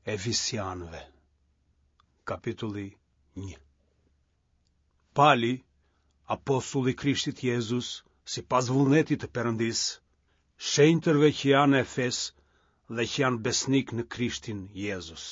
Efisianëve. Kapitulli 1. Pali, apostulli Krishtit Jezus, sipas vullnetit të Perëndis, shenjtërve që janë në Efes dhe që janë besnik në Krishtin Jezus.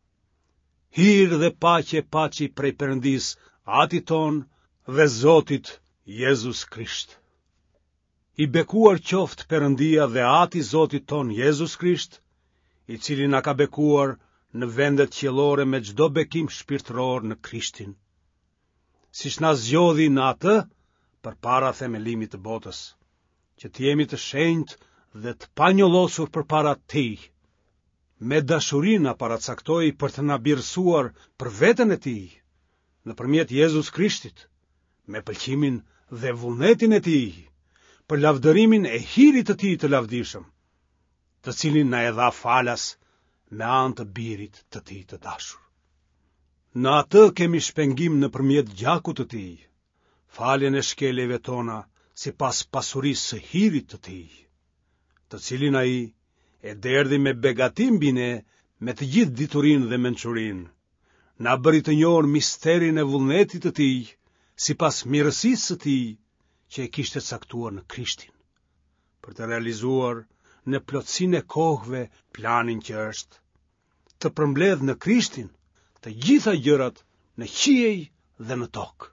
Hir dhe paqe prej Perëndis, Atit ton dhe Zotit Jezus Krisht. I bekuar qoftë Perëndia dhe Ati Zotit ton Jezus Krisht, i cili na ka bekuar në vendet qiellore me çdo bekim shpirtëror në Krishtin, siç na zgjodhi në atë përpara themelimit të botës, që të jemi të shenjtë dhe të panjollosur përpara Tij. Me dashuri na paracaktoi për të na birësuar për veten e Tij, nëpërmjet Jezus Krishtit, me pëlqimin dhe vullnetin e Tij, për lavdërimin e hirit të Tij të lavdishëm, të cilin na e dha falas me anë të birit të Tij të dashur. Në atë kemi shpengim nëpërmjet gjakut të Tij, faljen e shkeljeve tona sipas pasurisë së hirit të Tij, të cilin ai e derdhi me begatim mbi ne me të gjithë diturinë dhe mençurinë. Na bëri të njohur misterin e vullnetit të Tij, sipas mirësisë së Tij që e kishte caktuar në Krishtin, për të realizuar në plotësinë e kohëve planin që është të përmbledh në Krishtin të gjitha gjërat në qiej dhe në tokë.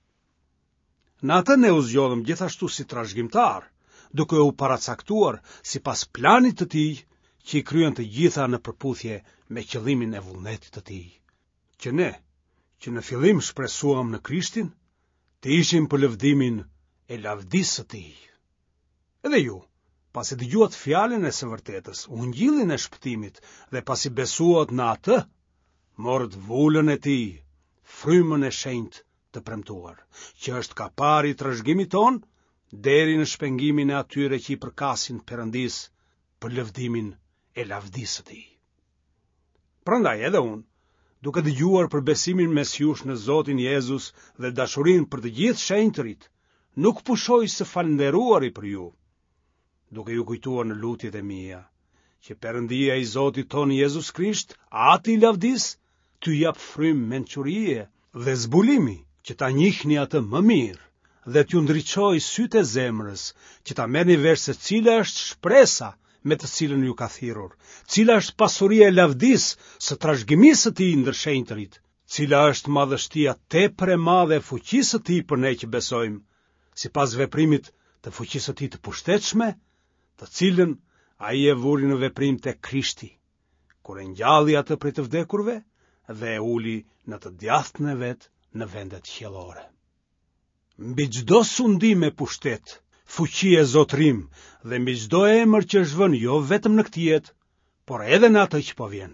Në atë ne u zgjodhëm gjithashtu si trashëgimtar, duke u paracaktuar sipas planit të Tij që i kryen të gjitha në përputhje me qëllimin e vullnetit të Tij, që ne, që në fillim shpresuam në Krishtin, të ishim për lëvdimin e lavdisë së Tij. Edhe ju, pasi dëgjuat fjalën e së vërtetës, ungjillin e shpëtimit, dhe pasi besuat në atë, morët vullën e Tij, frymën e shenjtë të premtuar, që është kapari i trashëgimit ton, deri në shpengimin e atyre që i përkasin Perëndis për lëvdimin e lavdisë së Tij. Prandaj edhe unë, duke dëgjuar për besimin mes jush në Zotin Jezus dhe dashurinë për të gjithë shenjtërit, nuk pushoj së falënderuari për ju, duke ju kujtuar në lutjet e mia, që Perëndia i Zotit ton Jezus Krisht, Ati i lavdis, t'ju jap frymë mençurie dhe zbulimi, që ta njihni atë më mirë, dhe t'ju ndriçoj sytë e zemrës, që ta merrni vesh se cila është shpresa me të cilën ju ka thirrur, cila është pasuria e lavdisë së trashëgimisë së Tij ndër shenjtërit, cila është madhështia tepër e madhe e fuqisë së Tij për ne që besojmë, sipas veprimit të fuqisë së Tij të pushtetshme, të cilën ai e vuri në veprim tek Krishti, kur e ngjalli atë prej të vdekurve dhe e uli në të djathtën e vet në vendet qiellore. Mbi çdo sundim e pushtet, fuqi e zotrim dhe mbi çdo emër që është vënë jo vetëm në këtë jetë, por edhe në atë që po vjen.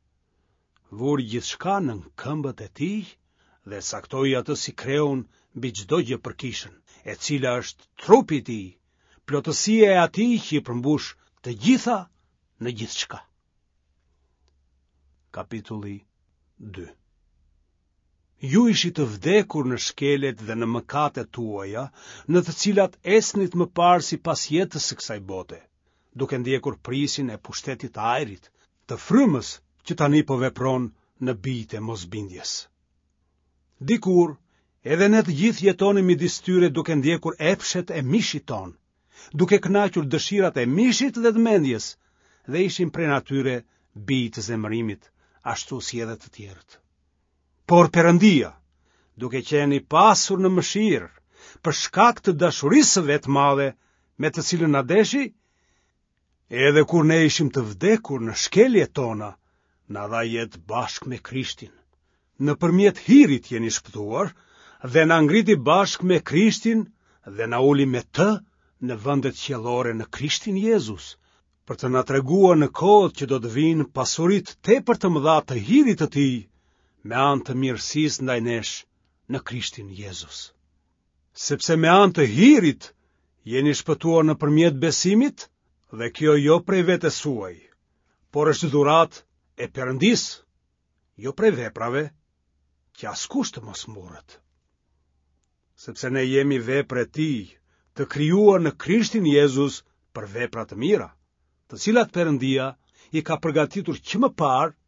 Vuri gjithçka në këmbët e Tij dhe saktoi atë si kreun mbi çdo gjë përkishën, e cila është trupi i Tij, plotësia e Atij që i përmbush të gjitha në gjithçka. Kapitulli 2. Ju ishit të vdekur në shkelet dhe në mëkatet tuaja, në të cilat esnit më parë sipas jetës së kësaj bote, duke ndjekur prisin e pushtetit të ajrit, të frymës që tani po vepron në bijtë e mosbindjes. Dikur, edhe ne të gjithë jetonim midis tyre duke ndjekur epshet e mishit ton, duke kënaqur dëshirat e mishit dhe të mendjes, dhe ishim prej natyre bijtë të zemërimit, ashtu si edhe të tjerët. Por Perëndia, duke qenë i pasur në mëshirë, për shkak të dashurisë së vet madhe me të cilën na deshi, edhe kur ne ishim të vdekur në shkeljet tona, na dha jetë bashkë me Krishtin. Nëpërmjet hirit jeni shpëtuar, dhe na ngriti bashkë me Krishtin dhe na uli me të në vendet qiellore në Krishtin Jezus, për të na treguar në kohët që do të vinë pasuritë tepër të mëdha të hirit të Tij, me anë të mirësisë ndaj nesh në Krishtin Jezus. Sepse me anë të hirit jeni shpëtuar nëpërmjet besimit, dhe kjo jo prej vetes suaj, por është dhuratë e Perëndis, jo prej veprave, që askush të mos mburret. Sepse ne jemi vepra e Tij, të krijuar në Krishtin Jezus për vepra të mira, të cilat Perëndia i ka përgatitur që më parë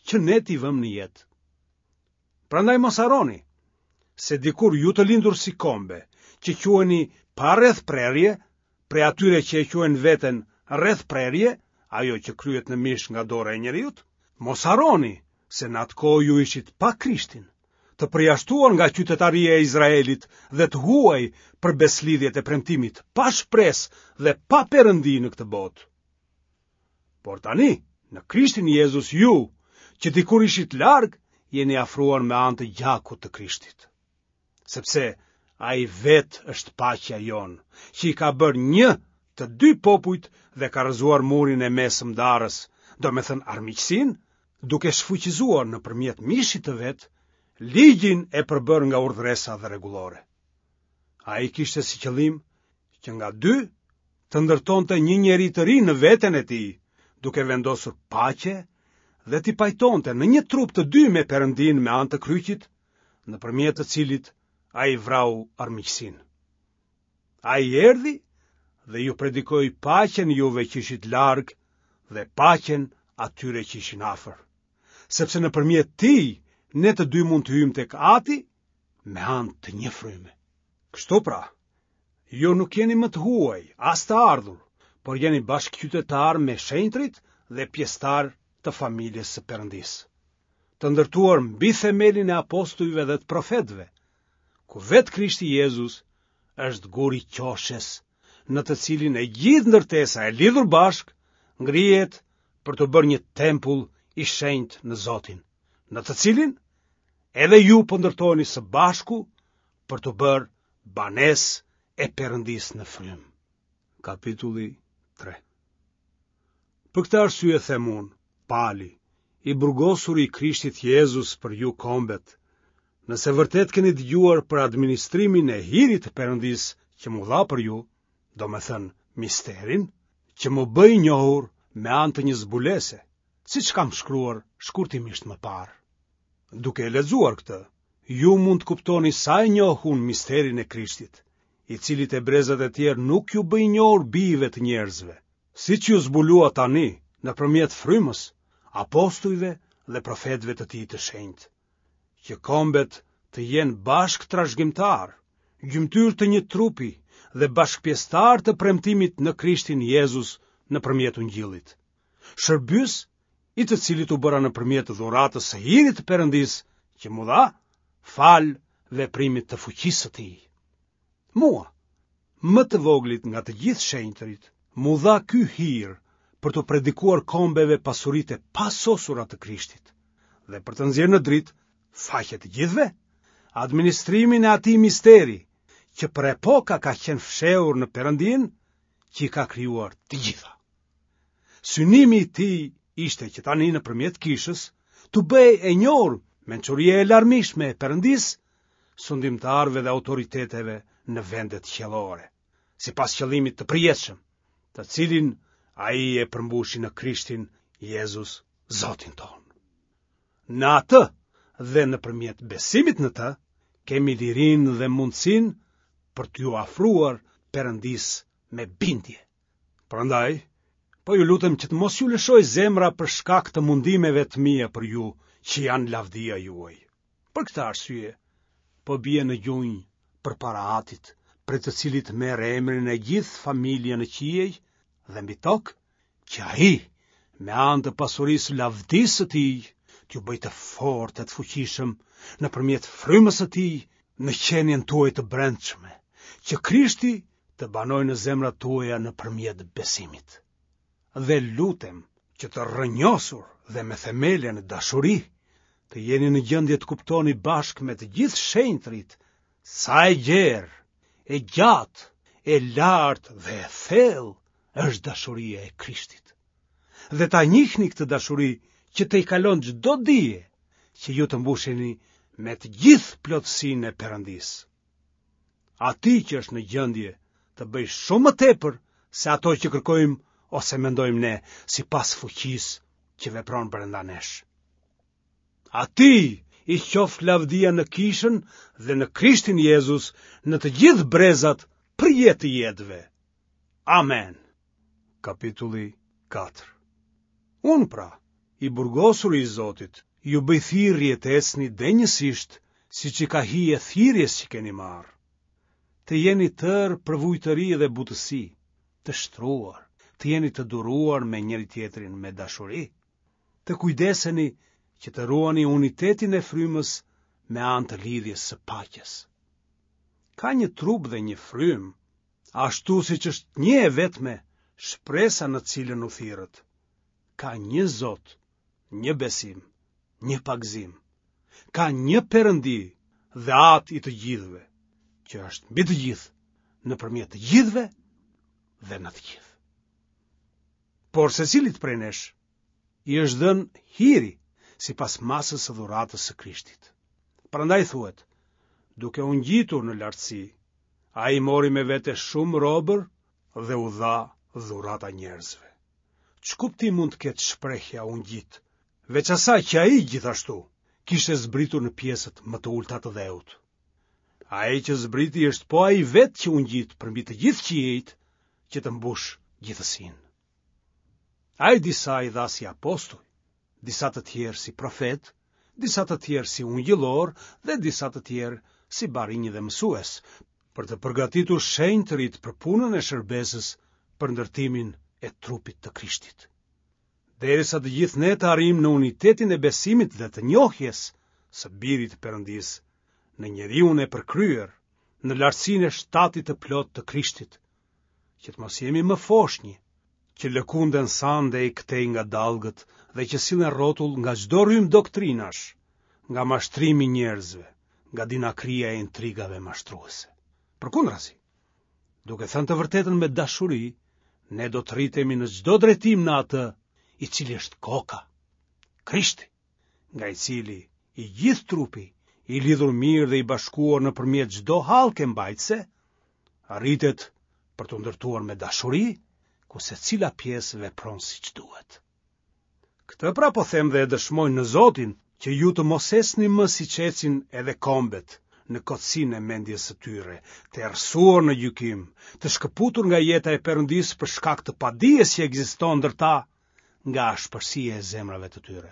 që ne t'i vëmë në jetë. Prandaj mos harroni se dikur ju të lindur si kombe, që quheni pa rreth prerje, prej atyre që e quhen veten rreth prerje, ajo që kryhet në mish nga dora e njeriut, mos harroni se në atë kohë ju ishit pa Krishtin, të përjashtuar nga qytetaria e Izraelit dhe të huaj për beslidhjet e premtimit, pa shpresë dhe pa perëndi në këtë botë. Por tani, në Krishtin Jezus ju, që dikur ishit larg, jeni afruar me anë të gjakut të Krishtit. Sepse ai vet është paqja jon, që i ka bërë një të dy popujt dhe ka rrëzuar murin e mesëmdarës, do me thënë armiqësinë, duke shfuqizuar nëpërmjet mishit të vet, ligjin e përbër nga urdhresa dhe rregullore. Ai kishte si qëllim që nga dy të ndërtonte një njeri të ri në veten e tij, duke vendosur paqe dhe t'i pajtonte në një trup të dy me Perëndin me anë të kryqit, nëpërmjet të cilit ai vrau armiqësinë. Ai erdhi dhe ju predikoi paqen juve që ishit larg dhe paqen atyre që ishin afër, sepse nëpërmjet tij ne të dy mund të hyjmë tek Ati me anë të një fryme. Kështu pra, ju nuk jeni më të huaj, as të ardhur, por jeni bashkëqytetar me shenjtrit dhe pjesëtar të familjes së Perëndisë, të ndërtuar mbi themelin e apostujve dhe të profetëve, ku vetë Krishti Jezus është guri qoshes, në të cilin e gjithë ndërtesa e lidhur bashk ngrihet për të bërë një tempull i shenjtë në Zotin, në të cilin edhe ju po ndërtoheni së bashku për të bërë banesë e Perëndisë në frym. Kapitulli 3. Për këtë arsye them unë, Pali, i burgosur i Krishtit Jezus për ju kombet, nëse vërtet keni dëgjuar për administrimin e hirit të Perëndisë që mu dha për ju, do me thënë misterin, që më bëj njohur me anë të një zbulese, siç kam shkruar shkurtimisht më parë. Duke e lexuar këtë, ju mund të kuptoni sa e njohun misterin e Krishtit, i cili te brezat e tjerë nuk ju bëj njohur bijve të njerëzve, siç ju zbulua tani nëpërmjet frymës, apostujve dhe profetëve të tij të shenjtë, që kombet të jenë bashk trashëgimtar, gjymtyr të një trupi dhe bashkëpjesëtar të premtimit në Krishtin Jezus nëpërmjet ungjillit. Shërbys i të cilit u bëra nëpërmjet dhuratës së hirit të Perëndisë që mu dha, fal veprimit të fuqisë së tij. Mua, më të voglit nga të gjithë shenjtërit, mu dha ky hir për të predikuar kombeve pasuritë e pasosura të Krishtit, dhe për të nxjerrë në dritë faqe të gjithëve, administrimin e atij misteri, që për epoka ka qenë fshehur në Perëndin, që i ka krijuar të gjitha. Synimi i tij ishte që tani nëpërmjet kishës të bëj e njohur mençuria e larmishme e Perëndisë sundimtarëve dhe autoriteteve në vendet qiellore, sipas qëllimit të përjetshëm, të cilin ai e përmbushi në Krishtin Jezus, Zotin ton. Në atë dhe nëpërmjet besimit në të, kemi lirinë dhe mundësinë për t'ju afruar Perëndisë me bindje. Prandaj, po ju lutem që të mos ju lëshoj zemra për shkak të mundimeve të mia për ju, që janë lavdia juaj. Për këtë arsye, po bie në gjunjë përpara Atit, për të cilit merr emrin e gjithë familja në qiej dhe mbi tokë, që ai, me anë të pasurisë lavdisë së tij, t'ju bëj të fortë e të fuqishëm nëpërmjet frymës së tij në qenien tuaj të brendshme, që Krishti të banojë në zemrat tuaja nëpërmjet besimit. Dhe lutem që të rrënjosur dhe me themele në dashuri, të jeni në gjendje të kuptoni bashkë me të gjithë shenjtrit sa e gjerë, e gjatë, e lartë dhe e thellë është dashuria e Krishtit. Dhe ta njihni këtë dashuri që të i kalon çdo dije, që ju të mbusheni me të gjithë plotësinë e Perëndisë. Ati që është në gjendje të bëj shumë më tepër se ato që kërkojmë ose mendojmë ne, sipas fuqisë që vepron brenda nesh. Ati i qoftë lavdia në kishën dhe në Krishtin Jezus në të gjithë brezat për jetë të jetëve. Amen. Kapitulli 4. Unë pra, I burgosur I Zotit, ju bëj thirrje të ecni denjësisht, siç I ka hije thirrjes që keni marrë. Të jeni tërë për vujtëri dhe butësi, të shtruar, të jeni të duruar me njëri tjetrin me dashuri, të kujdeseni që të ruani unitetin e frymës me anë të lidhjes së paqes. Ka një trup dhe një frymë, ashtu siç është një e vetme shpresa në cilën u thirrët. Ka një Zot, një besim, një pagëzim. Ka një Perëndi dhe atë I të gjithëve, që është mbi të gjithë, nëpërmjet të gjithëve dhe në të gjithë. Por secilit prej nesh I është dhënë hiri sipas masës së dhuratës së Krishtit. Prandaj thuhet, duke u ngjitur në lartësi, ai mori me vete shumë robër dhe u dha dhurata njerëzve. Ç'kuptim mund të ketë shprehja u ngjit, veç asaj që ai gjithashtu kishte zbritur në pjesët më të ulta të dheut. Ai që zbriti është po ai vetë që u ngjit përmbi të gjithë qiejt që të mbush gjithësinë. Ai disa I dha si apostull, disa të tjerë si profet, disa të tjerë si ungjillor dhe disa të tjerë si barinj dhe mësues, për të përgatitur shenjtërit për punën e shërbesës për ndërtimin e trupit të Krishtit. Derisa të gjithë ne të arrijmë në unitetin e besimit dhe të njohjes së Birit të Perëndisë, në njeriun e përkryer, në lartësinë e shtatit të plot të Krishtit, që të mos jemi më foshnjë, që lëkunden sande I këtej nga dallgët dhe që sillen rrotull nga çdo rrymë doktrinash, nga mashtrimi I njerëzve, nga dinakria e intrigave mashtruese. Përkundrazi, duke thënë të vërtetën me dashuri, ne do të rritemi në çdo drejtim në atë I cili është koka, Krishti, nga I cili I gjithë trupi, I lidhur mirë dhe I bashkuar nëpërmjet çdo hallke mbajtëse, arritet për të ndërtuar me dashuri, ku secila pjesë vepron siç duhet. Këtë pra po them dhe e dëshmoj në Zotin, që ju të mos esni më siç ecin edhe kombet, në kotësinë e mendjes së tyre, të errësuar në gjykim, të shkëputur nga jeta e Perëndisë për shkak të padijes që ekziston ndër ta, nga ashpërsia e zemrave të tyre.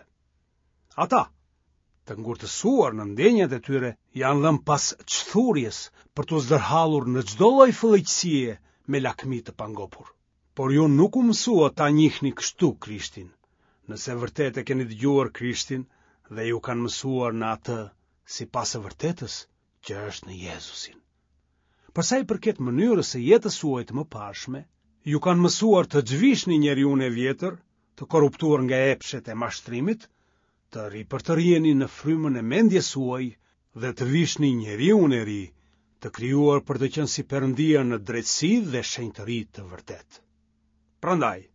Ata, të ngurtësuar në ndjenjat e tyre, janë lënë pas çthurjes për të zdërhallur në çdo lloj fëllëqësie me lakmi të pangopur. Por ju nuk u mësua ta njihni kështu Krishtin, nëse vërtet e keni dëgjuar Krishtin dhe ju kanë mësuar në atë sipas së vërtetës që është në Jezusin. Për sa I përket mënyrës së jetës suaj të mëparshme, ju kanë mësuar të zhvishni njeriun e vjetër, të korruptuar nga epshet e mashtrimit, të ripërtëriheni në frymën e mendjes suaj dhe të vishni njeriun e ri, të krijuar për të qenë si Perëndia në drejtësi dhe shenjtëri të vërtet. Prandaj,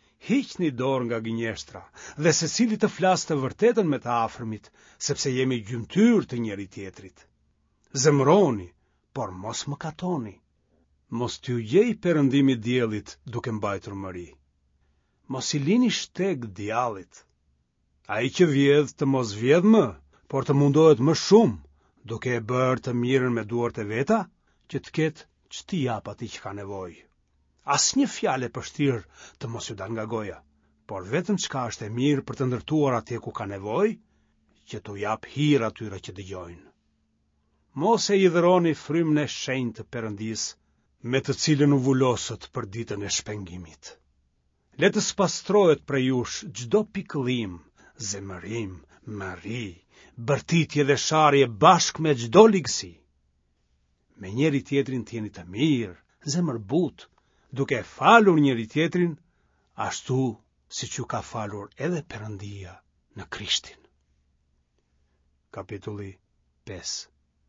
hiqni dorë nga gënjeshtra dhe secili të flasë të vërtetën me të afërmit, sepse jemi gjymtyr të njëri tjetrit. Zemroni, por mos mëkatoni. Mos t'ju gjej perëndimi diellit duke mbajtur mëri. Mos I lini shteg djallit. Ai që vjedh të mos vjedh më, por të mundohet më shumë, duke e bërë të mirën me duart e veta, që të ketë ç'ti jap atij që ka nevojë. Asnjë fjalë e përshtirë të mos ju dal nga goja, por vetëm çka është e mirë për të ndërtuar atje ku ka nevojë, që t'u jap hir atyre që dëgjojnë. Mos e idhëroni frymën e shenjtë të Perëndisë, me të cilën u vulosët për ditën e shpengimit. Le të spastrohet prej jush çdo pikëllim, zemërim, marri, bërtitje dhe sharje bashkë me çdo ligësi. Me njëri tjetrin t'jeni të mirë, zemërbut, duke falur njëri tjetrin, ashtu siç ju ka falur edhe Perëndia në Krishtin. Kapitulli 5.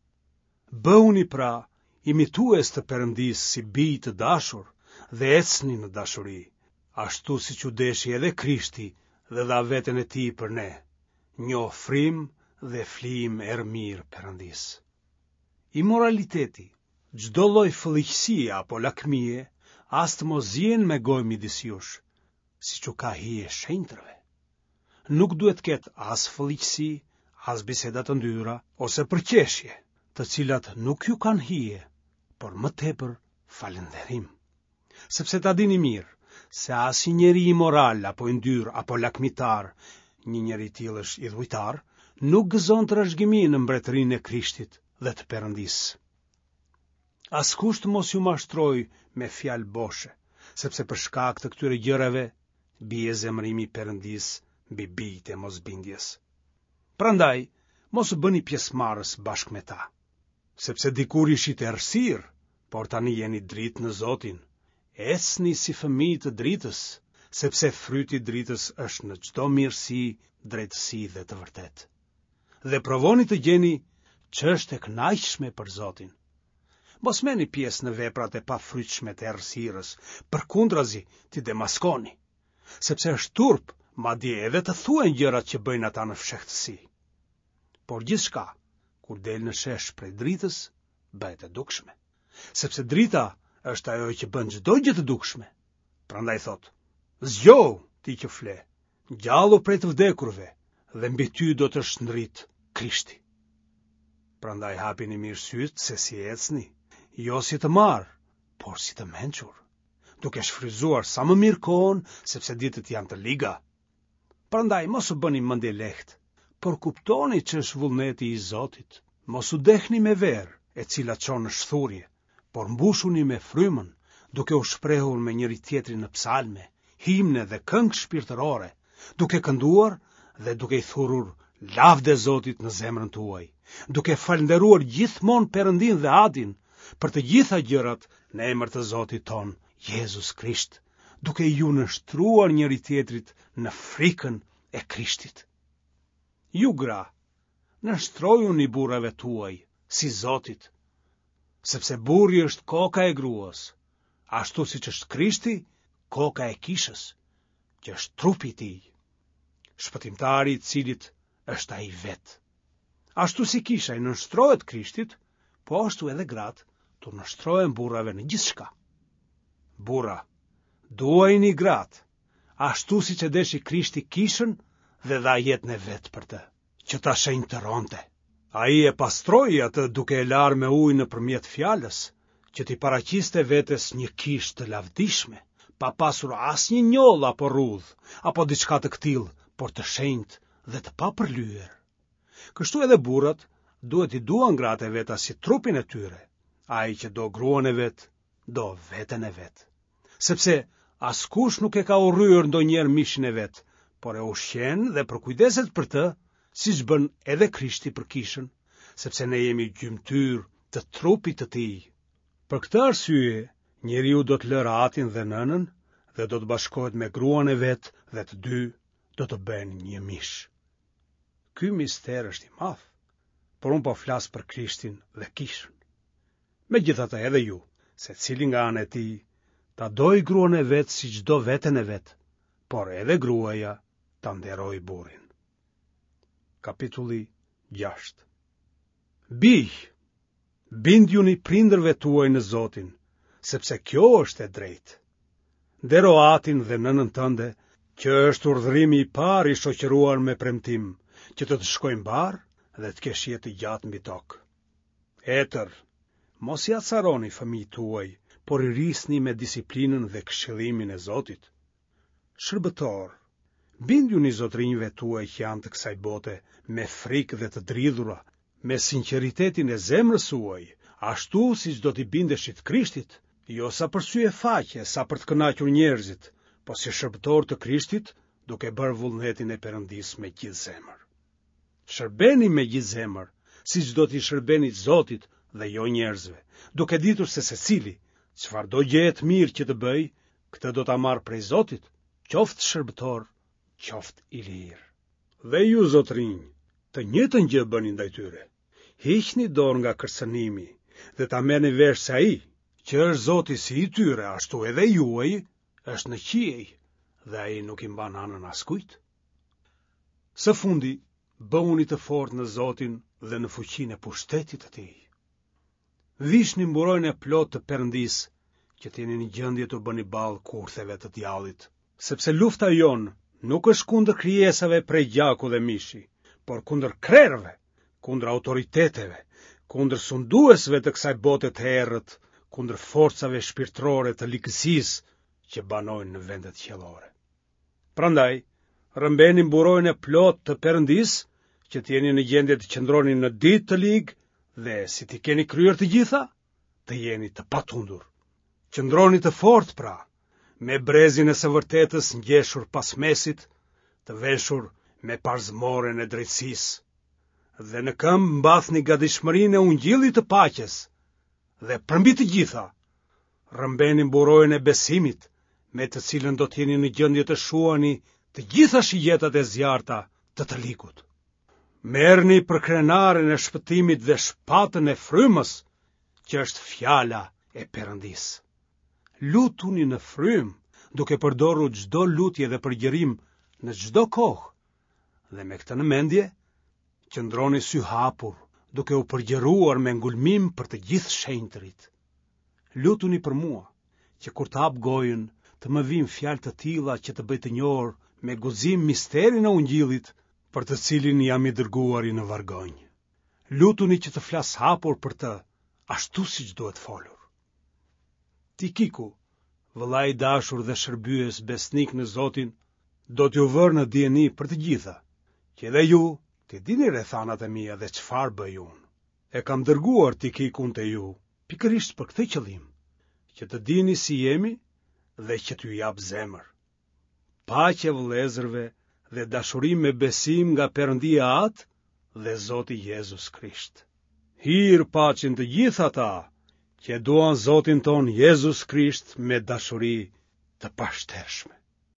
Bëuni pra imitues të Perëndisë si bij të dashur dhe ecni në dashuri, ashtu siç u deshi edhe Krishti dhe dha veten e tij për ne, një ofrim dhe flijim errëmir Perëndisë. Imoraliteti, çdo lloj fëllëqësie apo lakmie, as të mos zien me gojë midis jush, siç u ka hije shenjtërve. Nuk duhet ketë as fëllëqësi, as biseda të ndyra ose përqeshje, të cilat nuk ju kanë hije, por më tepër falënderim. Sepse ta dini mirë se as njeri imoral apo yndyrë apo lakmitar, një njeri tillë është idhujtar, nuk gëzon trashëgimi në mbretërinë e Krishtit dhe të Perëndisë. Askush të mos ju mashtroj me fjalë boshe, sepse për shkak të këtyre gjërave bie zemrimi i Perëndisë mbi bijtë e mosbindjes. Prandaj, mos u bëni pjesëmarrës bashkë me ta, sepse dikur ishit errësirë, por tani jeni dritë në Zotin. Ecni si fëmijë të dritës, sepse fryti i dritës është në çdo mirësi, drejtësi dhe të vërtetë. Dhe provoni të gjeni ç'është e kënaqshme për Zotin. Mos merrni pjesë në veprat e pafrytshme të errësirës, përkundrazi t'i demaskoni, sepse është turp, madje edhe të thuhen gjërat që bëjnë ata në fshehtësi. Por gjithçka, kur del në shesh prej dritës, bëhet e dukshme, sepse drita është ajo që bën çdo gjë të dukshme. Prandaj thot: zgjohu ti që fle, ngjallu prej të vdekurve, dhe mbi ty do të shndrit Krishti. Prandaj hapini mirë syt se si ecni, jo si të marr, por si të mençur, duke shfryzuar sa më mirë kohën, sepse ditët janë të liga. Prandaj mos u bëni mendje lehtë, por kuptoni që është vullneti i Zotit. Mos u dehni me verë, e cila çon në shthurje, por mbushuni me frymën, duke u shprehur me njëri tjetrin në psalme, himne dhe këngë shpirtërore, duke kënduar dhe duke i thurur lavde Zotit në zemrën tuaj, duke falënderuar gjithmonë Perëndin dhe Atin për të gjitha gjërat në emër të Zotit ton, Jezus Krisht, duke ju nështruar njëri tjetrit në frikën e Krishtit. Ju gra, nështrojuni burrave tuaj si Zotit, sepse burri është koka e gruas, ashtu siç është Krishti koka e kishës, që është trupi i tij, shpëtimtari i cilit është ai vetë. Ashtu si kisha i nështrohet Krishtit, po ashtu edhe gratë të nështrohen burrave në gjithçka. Burra, duajini gratë, ashtu siç e deshi Krishti kishën dhe dha jetën e vet për të, që ta shenjtëronte. Ai e pastroi atë duke e larë me ujë nëpërmjet fjalës, që t'i paraqiste vetes një kishë të lavdishme, pa pasur asnjë njoll apo rrudh, apo diçka të këtill, por të shenjtë dhe të papërlyer. Kështu edhe burrat duhet i duan gratë e veta si trupin e tyre. Ai që do gruan e vet, do veten e vet. Sepse askush nuk e ka urryer ndonjëherë mishin e vet, por e ushqen dhe përkujdeset për të, siç bën edhe Krishti për kishën, sepse ne jemi gjymtyr të trupit të tij. Për këtë arsye, njeriu do të lërë atin dhe nënën, dhe do të bashkohet me gruan e vet, dhe të dy do të bëhen një mish. Ky mister është i madh, por unë po flas për Krishtin dhe kishën. Megjithatë edhe ju, secili nga ana e tij, ta doj gruan e vet si çdo veten e vet, por edhe gruaja ta nderoj burrin. Kapitulli 6. Bij, bindjuni prindërve tuaj në Zotin, sepse kjo është e drejtë. Ndero atin dhe nënën tënde, që është urdhërimi i parë i shoqëruar me premtim, që të shkojnë barë dhe të kesh jetë gjatë mbi tokë. Etër, mos i acaroni fëmijët tuaj, por i rrisni me disiplinën dhe këshillimin e Zotit. Shërbëtor, bindjuni zotrinjve tuaj që janë të kësaj bote me frikë dhe të dridhura, me sinqeritetin e zemrës suaj, ashtu siç do t'i bindeshit Krishtit, jo sa për sy e faqe, sa për të kënaqur njerëzit, po si shërbëtor të Krishtit, duke bërë vullnetin e Perëndisë me gjithë zemër. Shërbeni me gjithë zemër, siç do t'i shërbeni Zotit dhe jo njerëzve, duke ditur se secili çfarëdo gjë e mirë që të bëj, këtë do ta marr prej Zotit, qoftë shërbëtor, qoftë i lirë. Dhe ju zotrinj, të njëjtën gjë bëni ndaj tyre. Hiqni dorë nga kërcënimi dhe ta merrni vesh se ai, që është Zoti si i tyre, ashtu edhe juaj, është në qiej dhe ai nuk i mban anën askujt. Së fundi, bëhuni të fortë në Zotin dhe në fuqinë e pushtetit të tij. Vishni mburojnë e plot të Perëndisë, që t'jeni në gjendje të bëni ballë kurtheve të djallit, sepse lufta jon nuk është kundër krijesave prej gjaku dhe mishi, por kundër krerëve, kundër autoriteteve, kundër sunduesve të kësaj bote të errët, kundër forcave shpirtërore të ligësisë që banojnë në vendet qiellore. Prandaj, Rëmbeni mburojnë e plot të Perëndis, që t'jeni në gjendje të qëndroni në ditë të ligë, dhe si t'i keni kryer të gjitha, të jeni të patundur. Qëndroni të fort pra, me brezin e së vërtetës ngjeshur pas mesit, të veshur me parzmoren e drejtësisë, dhe në këmbë mbathni gatishmërinë e ungjillit të paqes, dhe përmbi të gjitha, rëmbeni mburojën e besimit, me të cilën do t'jeni në gjendje të shuani të gjitha shijetat e zjarta të likut. Merrni për krenaren e shpëtimit dhe shpatën e frymës, që është fjala e Perëndis. Lutuni në frymë, duke përdorur çdo lutje dhe përgjërim në çdo kohë, dhe me këtë në mendje, qëndroni sy hapur, duke u përgjëruar me ngulmim për të gjithë shenjtërit. Lutuni për mua, që kur të hap gojën, të më vijnë fjalë të tilla që të bëj të njohur me guxim misterin e ungjillit, për të cilin jam i dërguari në vargonj. Lutuni që të flas hapur për të, ashtu siç duhet folur. Tikiku, vëllai i dashur dhe shërbyes besnik në Zotin, do t'ju vërë në dieni për të gjitha, që edhe ju të dini rrethanat e mia dhe çfarë bëj unë. E kam dërguar Tikikun te ju, pikërisht për këtë qëllim, që të dini si jemi dhe që t'ju jap zemër. Paqe vëllezërve dhe dashuri me besim nga Perëndia atë dhe Zoti Jezus Krisht. Hir paqen të gjithë ata që duan Zotin ton Jezus Krisht me dashuri të pashtershme.